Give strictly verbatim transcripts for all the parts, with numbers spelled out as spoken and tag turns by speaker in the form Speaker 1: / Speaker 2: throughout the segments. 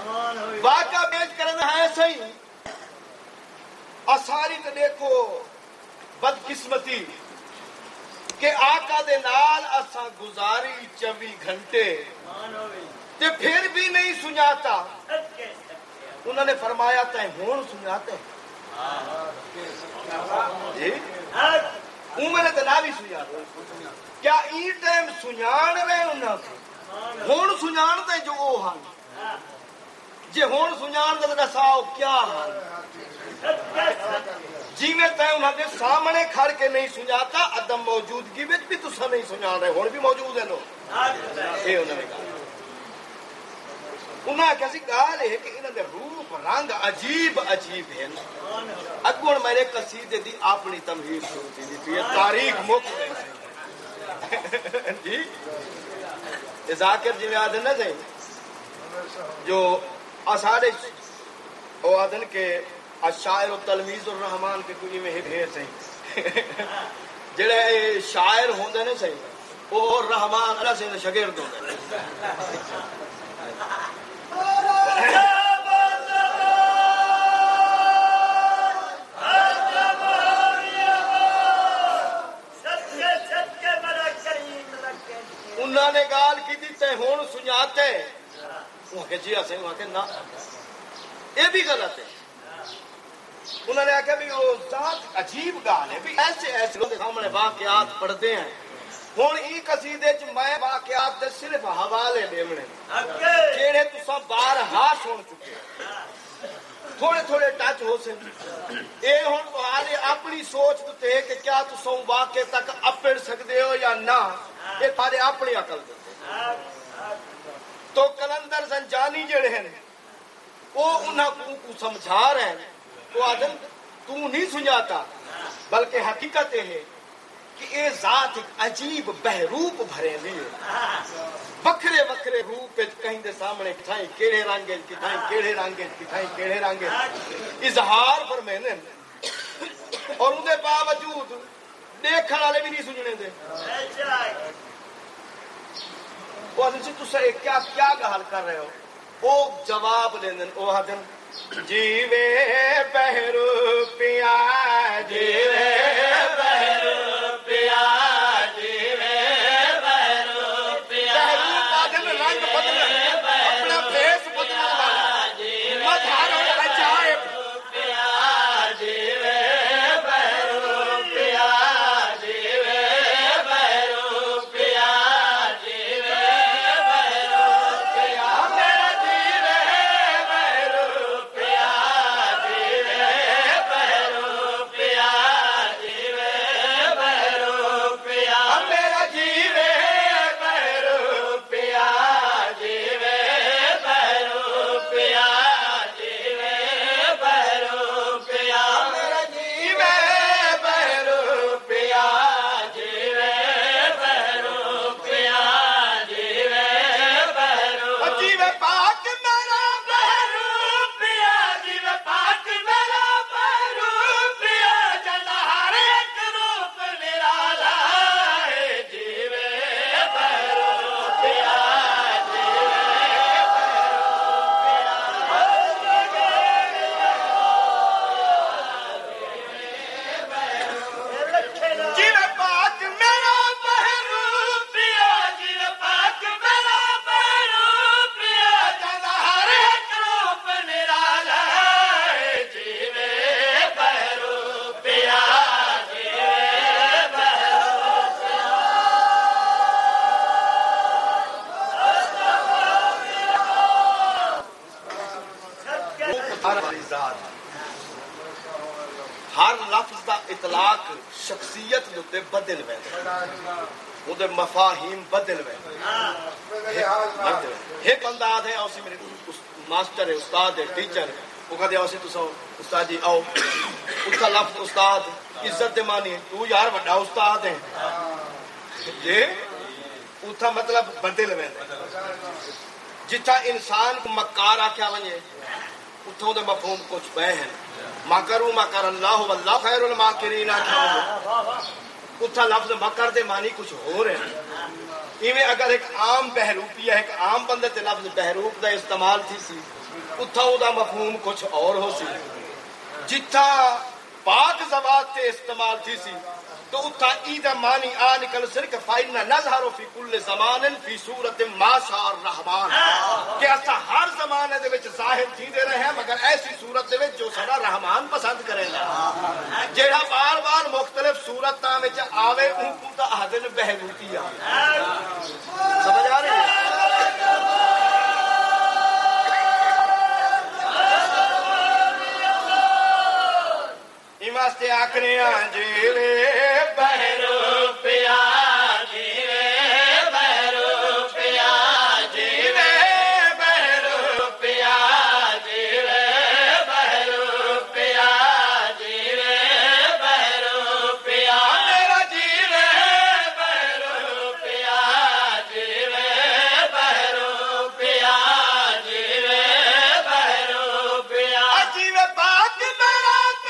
Speaker 1: واقعہ پیش کرنا ہے صحیح اساری تے دیکھو بدقسمتی کہ آقا دے نال اساں گزاری چوبی گھنٹے تے پھر بھی نہیں سناتا. انہوں نے فرمایا تے ہون سناتے جی عمر تے نہ بھی سناتے کیا ای ٹائم سنان رہے انہاں سے ہون سنان تے جو او ہن جے ہون سنان تے دساؤ کیا ہن جی میں تے انہاں دے سامنے کھڑ کے نہیں سناتا عدم موجودگی وچ بھی تساں نہیں سنان رہے ہن بھی موجود ہیں لوگ اے انہوں نے کہا. انہاں کسی گال ہے کہ انہاں دے روپ رنگ عجیب عجیب ہیں. اگوں میرے قصیدے دی اپنی تمہید شروع تھی تھی تاریخ مک جی ذاکر جی میں آدھن نہ تھے جو آسارے وہ آدھن کے الشاعر و تلمیذ الرحمان کے کوئی میں ہے صحیح جڑے شاعر ہوندے نے صحیح وہ رحمان اللہ سے شاگرد ہوندے انہوں نے گال کی تھی تے ہون سناتے وہ کہ جی اسیں وہ کہ نہ یہ بھی غلط ہے. انہوں نے کہا بھی وہ ذات عجیب گال ہے بھی ایسے ایسے لوگ سامنے واقعات پڑھتے ہیں. ہوں ای قصیدے چ میں واقعات دے صرف حوالے دیونے جڑے تساں بارہا سن چکے تھوڑے تھوڑے ٹچ ہو سن اے ہن تہاڈے اپنی سوچ تے کہ کیا تساں واقعے تک اپڑ سکدے ہو یا نہ یہ تھارے اپنی عقل دے تو کلندر زنجانی جڑے ہیں وہ انہاں کو سمجھا رہے ہیں تو آدم تو نہیں سنجاتا بلکہ حقیقت یہ ہے کہ یہ ذات ایک عجیب بہروپ بھرے لیے وکھرے وکھرے روپ کہیں دے سامنے کتھائیں کیڑے رنگے کتھائیں کیڑے رنگے کتھائیں کیڑے رنگے اظہار پر میں نے اور ان دے باوجود دیکھن والے بھی نہیں سننے دے. وہ آدھن سے تو کیا کیا گال کر رہے ہو وہ جواب دیں دن وہ آدھن جیوے بہرو پیا جیوے بہرو پیا جیوے بہرو پیا آدھن رنگ بدل اپنا بھیس بدل والا مظہر اور عجائب پیا جیوے بہرو پیا جیوے بہرو پیا جیوے بہرو پیا میرا جیوے بہرو پیا جیوے بہرو پیا جیوے بہرو پیا میرا جیوے بہرو پیا جیوے بہرو پیا جیوے بہرو پیا میرا جیوے بہرو پیا جیوے بہرو پیا جیوے بہرو جیوے پاک میرا بہرو پیا جیوے پاک میرا بہرو پیا جدا ہر ایک روپ نرالا ہے جیوے بہرو پیا جیوے جیوے پاک میرا بہرو پیا جیوے پاک میرا بہرو پیا جدا ہر ایک روپ نرالا ہے جیوے بہرو پیا جیوے بہرو پیا. ہر لفظ دا اطلاق شخصیت دے بدل ویندا او دے مفاہیم بدل ویندا ایک انداز ہے اسی میرے ماسٹر ہے استاد ہے ٹیچر وہ کہتے اسی تساں استاد جی آؤ اس کا لفظ استاد عزت دے معنی تو یار بڑا استاد ہے جی اتھا مطلب بدل ویندا جتھا انسان کو مکار آکھیا ونجے اتھوں دے مفہوم کچھ بے ہیں مکرو مکر اللہ واللہ خیر الماکرین اتھا لفظ مکر دے معنی کچھ ہو رہے ہیں ایویں اگر ایک عام بہروپی ہے ایک عام بندے تے لفظ بہروپ دا استعمال تھی سی اتھا او دا مفہوم کچھ اور ہو سی جتھا پاک زبات تے استعمال تھی سی تو اتھا ای دا معنی آ نکل سر کہ فائنہ نظہر فی کل زمان فی صورت ما شاء الرحمن کہ اسا ہر زمانے دے وچ ظاہر تھی دے رہے ہیں مگر ایسی صورت دے وچ جو سارا رحمان پسند کرے گا جیڑا بار بار مختلف صورتاں وچ آوے ان کو تا احدن بہروپی آ سمجھ آ رہی ہے واسطے آکھنے جیوے بہرو پیا جیوے بہرو پیا جیوے بہرو پیا جیوے بہرو پیا جیوے بہرو پیا میرا جیوے بہرو پیا جیوے بہرو پیا جیوے بہرو پیا جیوے پاک میرا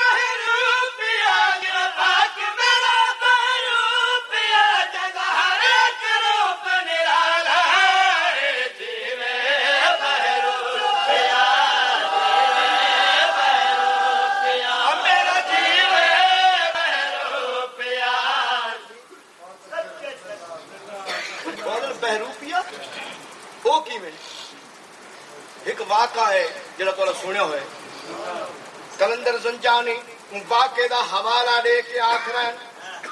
Speaker 1: ایک واقعہ ہے جڑا تو سنیا ہوئے کلندر زنجانی واقعے دا حوالہ دے کے آکھ رہے ہیں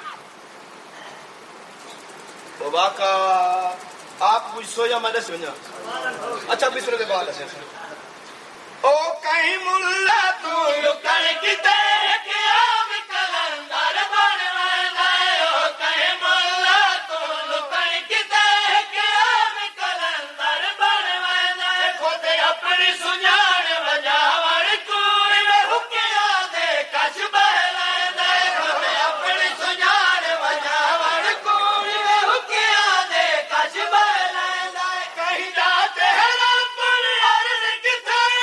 Speaker 1: وہ واقعہ آپ کچھ سویا میں نے سمجھا اچھا بسر دے بعد ایسے او کہیں ملا تو لکڑ کی تیرے کے آم کلندر بنوانا او کہیں ملا تو لکڑ کی تیرے کے آم کلندر بنوانا خود اپنی سنجان وجاور کوئی میں حکیا دے کش بہلانا خود اپنی سنجان وجاور کوئی میں حکیا دے کش بہلانا کہیں جاتے ہیں رب پر عرض کی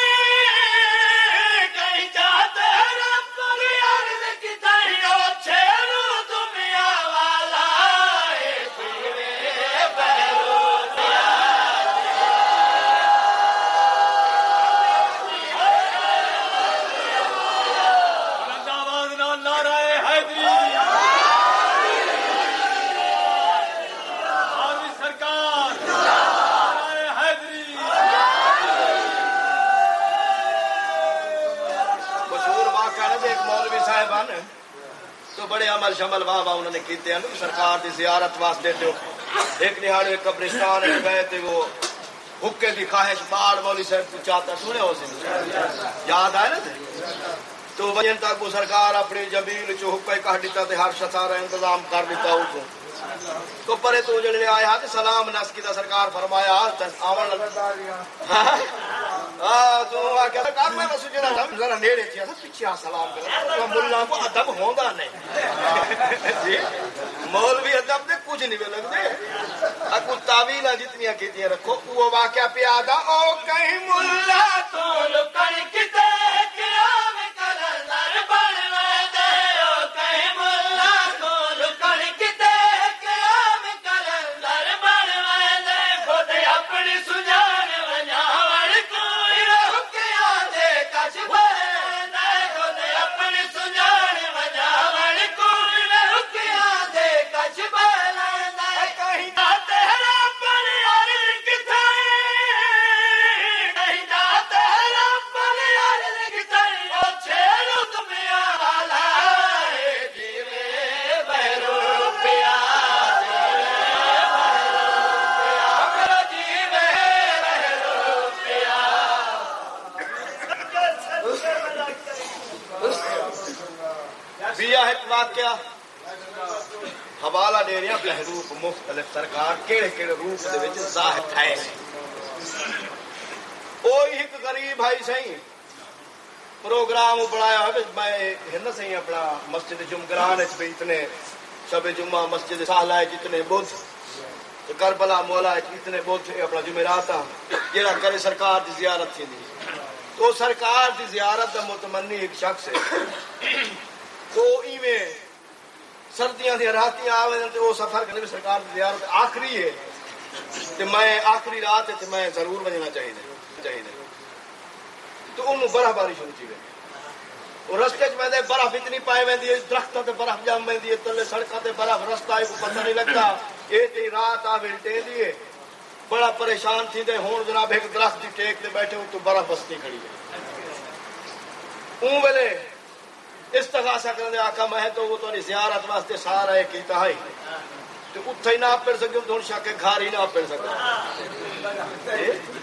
Speaker 1: کہیں جاتے ہیں رب پر عرض کی او چھیڑو دنیا والا اے جیوے بہرو پیا تو بڑے عمل شمل واہ واہ انہوں نے کیتے ہیں سرکار دی زیارت واسطے تو ایک نہاڑے قبرستان گئے تھے وہ حکے دی خواہش باڑ مولی صاحب کو چاہتا سنے ہو سی یاد آئے نا تھے تو وجن تک وہ سرکار اپنی جمیل چو حکے کہہ دیتا تھے ہر شسارا انتظام کر دیتا ہو کو تو پرے تو جڑے آیا کہ سلام نس کی سرکار فرمایا آون ہاں تو آگیا سرکار میں بس جڑا ذرا نیڑے تھیا تھا پیچھے آ سلام کرا تو ملا کو ادب ہوندا نہیں جی مولوی ادب دے کچھ نہیں لگ دے اکو تعویل جتنی کیتیاں رکھو وہ واقعہ پیادا او کہیں ملا تو لکڑ کتے قیام کلندر بنوا دے او کہیں ملا تو لکڑ کتے قیام کلندر بنوا دے خود اپنی سجان ونجاور کوئی حکیا دے کش بہلانا خود اپنی سجان ونجاور کوئی حکیا دے کش بہلانا کہیں جاتے ہیں رب پر عرض کی کہیں جاتے ہیں رب پر عرض کی او چھیڑو دنیا والا اے جیوے بہرو پیا جیوے بہرو پیا بیا ایک واقعہ حوالہ دے رہے ہیں بہروپ مختلف سرکار کیڑے کیڑے روپ دے وچ ظاہر ہے کوئی ایک غریب بھائی سہی پروگرام بنایا ہے میں ہن سہی اپنا مسجد جمگران وچ بھی اتنے شب جمعہ مسجد سالہ جتنے بدھ تو کربلا مولا اتنے بدھ اپنا جمعرات جڑا کرے سرکار دی زیارت تھی تو سرکار دی زیارت دا متمنی ایک شخص ہے تو ایویں سردیاں دی راتیاں آویں تے وہ سفر کرنے سرکار دی زیارت آخری ہے تے میں آخری رات تے میں ضرور وجنا چاہیے چاہیے تو انہوں برف باری شروع تھی وے وہ رستے چ ویندے برف اتنی پائے ویندی ہے درختوں تے برف جم ویندی ہے تلے سڑکاں تے برف رستہ کو پتہ نہیں لگتا اے تے رات آ ویلٹے دی ہے بڑا پریشان تھی دے ہون جناب ایک درخت دی ٹیک تے بیٹھے ہوں تو برف بستی کھڑی ہے اون ویلے استغاثہ کرنے آقا میں تو وہ تو زیارت واسطے سارا ہے کیتا ہے تو اتھے ہی نہ پڑھ سکے تو ان شاہ کے گھر ہی نہ پڑھ سکے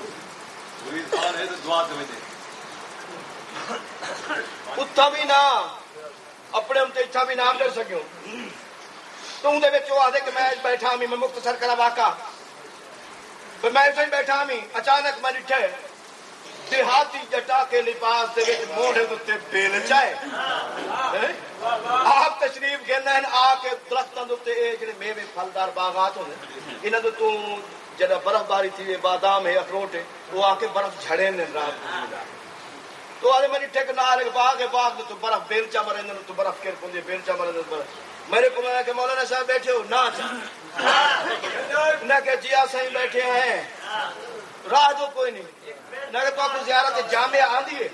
Speaker 1: اتھا بھی نہ اپنے ہم تے اتھا بھی نہ کر سکوں تو ان دے وچ وہ آدھے کہ میں بیٹھا ہمیں میں مختصر کرا واقعہ میں اتھے ہی بیٹھا ہمیں اچانک میں ڈٹھے دیہاتی جٹا کے لباس دے وچ موڑے تے بیلچا ہے آپ تشریف گھن ہیں آ کے درختاں دے اے جڑے میوے پھلدار باغات ہوندے انہاں دے تو جڑا برف باری تھی بادام ہے اخروٹ ہے وہ آ کے برف جھڑے نے رات تو آدھے میں ٹھیک نال باغ ہے باغ میں تو برف بیلچا مرے تو برف کر پوندے بیلچا مرے برف میرے کو میں کہ مولانا صاحب بیٹھے ہو نہ نہ کہ جی سائیں بیٹھے ہیں راہ جو کوئی نہیں نہ کہ تو آپ کو زیارت جامعہ آندھی ہے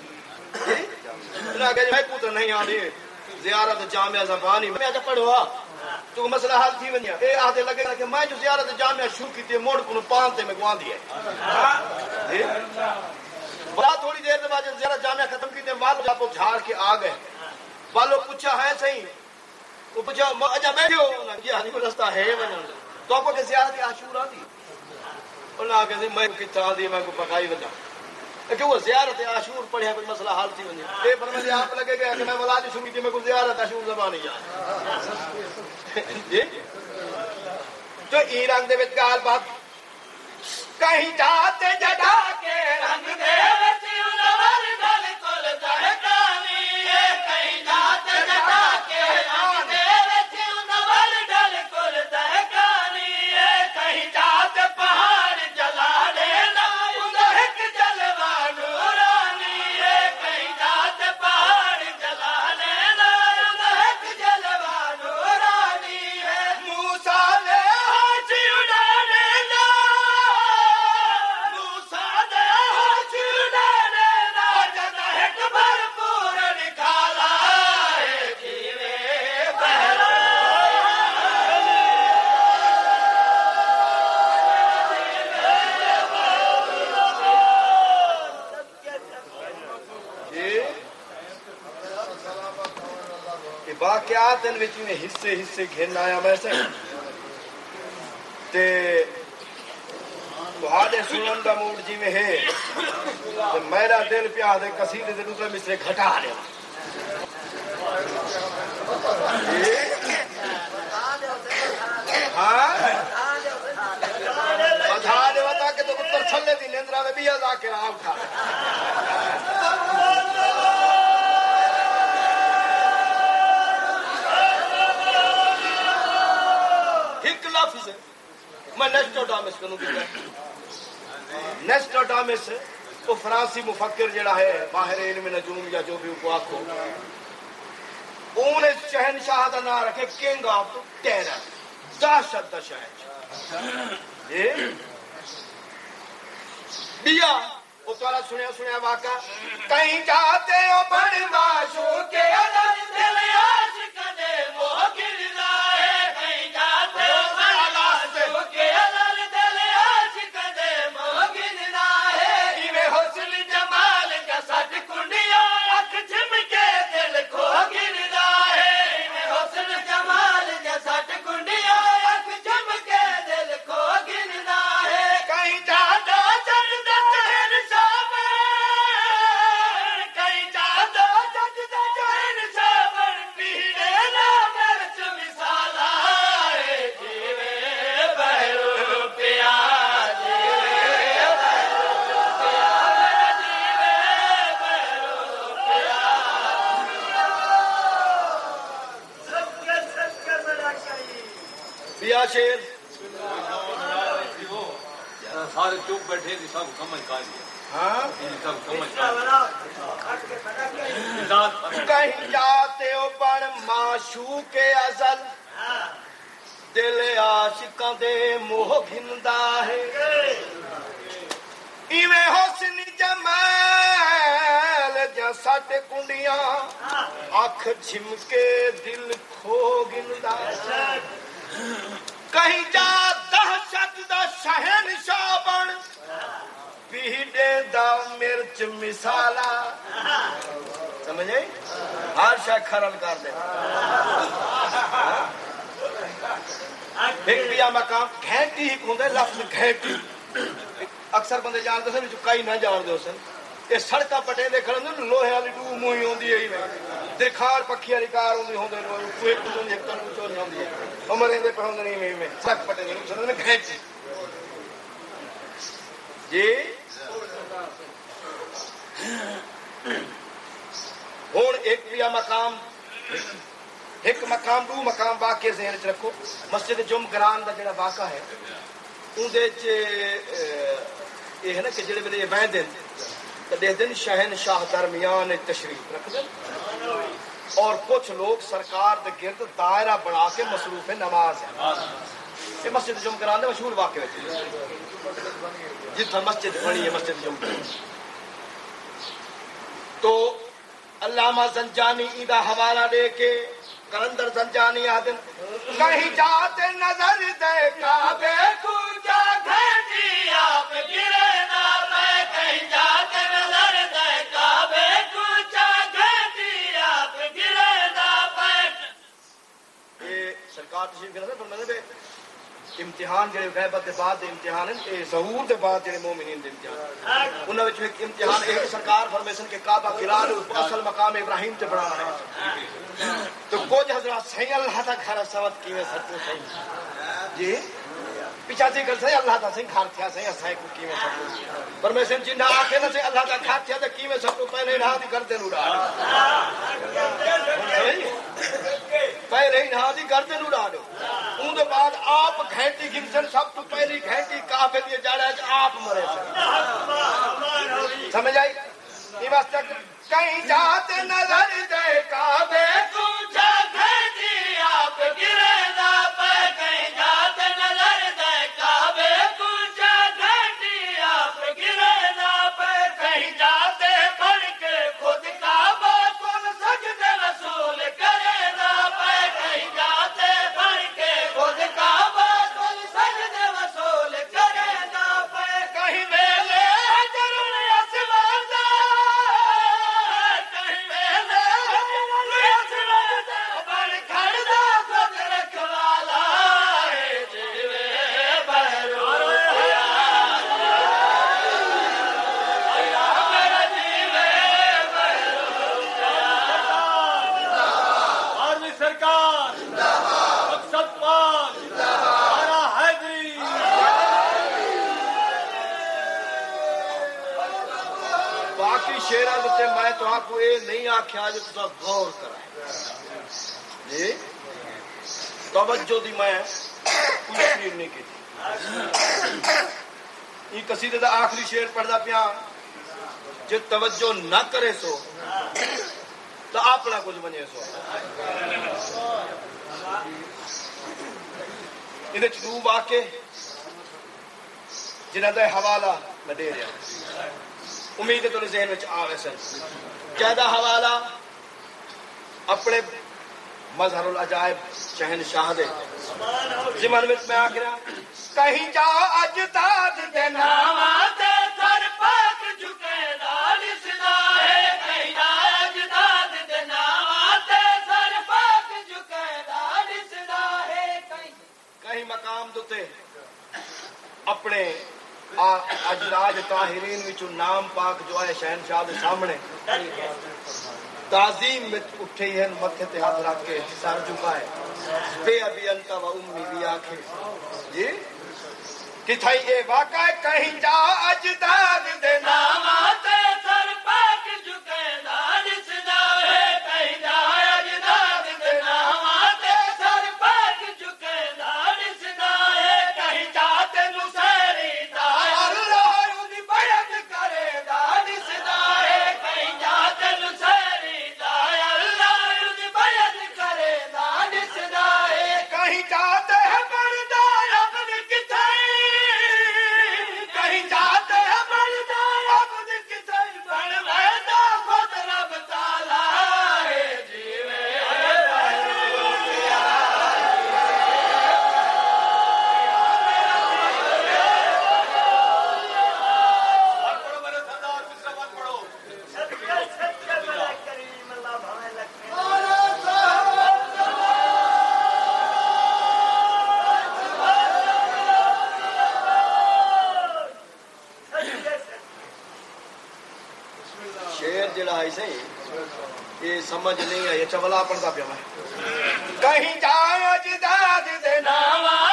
Speaker 1: نہ کہ میں کو تو نہیں آندھی زیارت جامعہ زبانی میں آجا پڑھوا تو مسئلہ حل تھی ونیا اے آدھے لگے کہ میں جو زیارت جامعہ شروع کی تھی موڑ کو پانتے میں گوان دیا ہے بڑا تھوڑی دیر بعد زیارت جامعہ ختم کی تھی والو جب جھاڑ کے آ گئے والو پوچھا ہے صحیح وہ پوچھا اجا بیٹھے ہو یہ آدھی کو رستہ ہے تو آپ کو کہ زیارت عاشور آدھی انہوں نے کہا میں کتنا آدھی میں کو پکائی وجہ کہ وہ زیارت عاشور پڑھے کوئی مسئلہ حال تھی ونیا اے فرمائے آپ لگے گا کہ میں ولادی شروع تھی میں کو زیارت عاشور زبانی جی تو ای رنگ دے وچ گال بات کہیں جاتے جڑا کے رنگ دے وچ انور گل کل دہکانی ہے کہیں جاتے جڑا کے رنگ دے وچ انور گل کل دہکانی ہے کہیں جاتے پہاڑ جلا دینا ادھر ایک جلوہ نورانی ہے کہیں جاتے پہاڑ جلا دینا ادھر ایک جلوہ نورانی ہے موسیٰ نے حج اڑانے دا موسیٰ نے حج اڑانے دا جد ایک بھرپور نکالا ہے جیوے بہرا واقعات ان وچ میں حصے حصے گھن آیا ویسے تے تہاڈے سنن دا موڈ جی میں ہے تے میرا دل پیا دے قصیدے دے دوسرے مصرے گھٹا دے ہاں بتا دے بتا کہ تو اتر چھلے دی نیندرا میں بھی آ کے راہ اٹھا میں نیسٹوڈامس کنوں کیتا نیسٹوڈامس وہ فرانسی مفکر جڑا ہے ماہر علم نجوم یا جو بھی کو آکھو انہیں شہنشاہ دا نام رکھے کنگ آف ٹیرر دہشت دا شہنشاہ یہ بیا وہ تمہارا سنیا سنیا واقعہ کہیں جاتے ہو بڑی معشوق کے ادر دل عاشق دے وہ گردا ہے کہیں جاتے ہو بڑی معشوق کے ادر دل عاشق دے وہ گردا ہے ایویں حسن جمال کا سٹ کنڈیاں اکھ جھمکے دل کھو گردا ہے ایویں حسن جمال کا سٹ کنڈیاں اکھ جھمکے دل کھو گردا ہے کہیں جاتا شیر
Speaker 2: سارے چوک بیٹھے سب سمجھ پا
Speaker 1: ہاں
Speaker 2: سب سمجھ
Speaker 1: کہیں جاتے ہو بڑ معشوق ازل دل عاشقاں دے موہ گھندا ہے ایویں حسن جمال گندیاں ساٹے کنڈیاں اکھ جھمکے دل کھو گندا کہیں جا دہشت دا شہنشاہ بن پیڑے دا مرچ مثالا سمجھے ہر شے کھرل کر دے ایک بیا مقام گھینٹی ہی کھوندے لفظ گھینٹی اکثر بندے جانتے سن چکائی نہ جان دے سن یہ سڑکاں پٹے دے کھڑے نے لوہے والی ڈو موئی ہوندی ہے درخار پکھی والی کار ہوندی ہوندے کوئی ایک تو ایک تو چوری ہوندی ہے عمر دے پہ ہوندے نہیں میں سڑک پٹے نہیں سن نے گھینٹی جی ہوں ایک بیا مقام ایک مقام دو مقام واقع ذہن چ رکھو مسجد جم گران کا جڑا واقعہ ہے اندر یہ ہے نا کہ جڑے ویلے بہ دن تو دیکھتے ہیں شہنشاہ درمیان تشریف رکھ دیں اور کچھ لوگ سرکار دے گرد دائرہ بنا کے مصروف نماز ہے یہ مسجد جم گران کا مشہور واقعہ ہے جتنا مسجد بنی ہے مسجد جم گران تو علامہ زنجانی ایدہ حوالہ دے کے کلندر زنجانی آدم کہیں جاتے نظر دے کعبے کو جا گھنٹی آپ گرے نہ پے کہیں جاتے نظر دے کعبے کو جا گھنٹی آپ گرے نہ پے یہ سرکار تشریف کرنے فرماتے ہیں امتحان جڑے غیبت دے بعد دے امتحان ہیں اے ظہور دے بعد جڑے مومنین دے امتحان انہاں وچ ایک امتحان ایک سرکار فرمیسن کہ کعبہ گرا لو اصل مقام ابراہیم تے بنانا ہے تو کچھ حضرات صحیح اللہ تا گھر سوت کیویں سچو صحیح جی پیچھا جی کر صحیح اللہ تا صحیح گھر تھیا صحیح اساں کو کیویں سچو فرمیسن جنہ آکھے نہ صحیح اللہ تا گھر تھیا تے کیویں سچو پہلے راہ دی گردن اڑا پہلے ہی نہ دی گردن اڑا دو اون دے بعد آپ گھنٹی گنسن سب تو پہلی گھنٹی کعبے دی جاڑا ہے آپ مرے سمجھ آئی یہ واسطے کہیں جاتے نظر دے کعبے کو جا گھنٹی آپ گرے نہ پے کہیں جاتے نظر دے کعبے کو جا گھنٹی آپ گرے نہ پے کہیں جاتے پڑھ کے خود کعبہ کن سجدے رسول کرے نہ پے کہیں جاتے پڑھ کے خود کعبہ کن سجدے رسول کرے نہ پے کہیں ویلے حجر الاسود کہیں ویلے حجر الاسود بن کھڑدا خود رکھوالا ہے جیوے بہرو سرکار مقصد پاک سارا حیدری باقی شیراں تے میں تو آپ کو یہ نہیں آکھیا جو تساں غور کرائیں جی توجہ دی میں کوئی تقریر نہیں کی یہ قصیدے دا آخری شعر پڑھدا پیا جے توجہ نہ کرے سو تو اپنا کچھ بنے سو یہ دو واقع جنہاں دا حوالہ میں دے رہا امید ہے تو ذہن میں آوے سن کہدا حوالہ اپنے مظہر العجائب شہنشاہ دے زمن میں میں آکھنا کہیں جا اجداد دے ناماں تے سر پاک جھکے دال سدا ہے کہیں جا اجداد دے ناماں تے سر پاک جھکے دال سدا ہے کہیں کہیں مقام دوتے اپنے اجراج طاہرین وچوں نام پاک جو ہے شہنشاہ دے سامنے تعظیم میں اٹھے ہیں متھے تے ہاتھ رکھ کے سر جھکائے بے ابی انت و امی بھی آکھے جی کہ تھائی اے واقع کہیں جا اجداد دے ناماں تے سر پاک جھکے دال سدا ہے کہیں جا اجداد دے ناماں تے سر پاک جھکے دال سدا ہے کہیں جاتے نصیری دا اللہ دی بیعت کرے دال سدا ہے کہیں جاتے نصیری دا اللہ دی بیعت کرے دال سدا ہے کہیں جاتے ہیں بردار اپنی کتھائی کہیں جاتے ہیں بردار جڑا ہے صحیح یہ سمجھ نہیں آئی چولا پڑھتا پیا میں کہیں جائے اجداد دے نام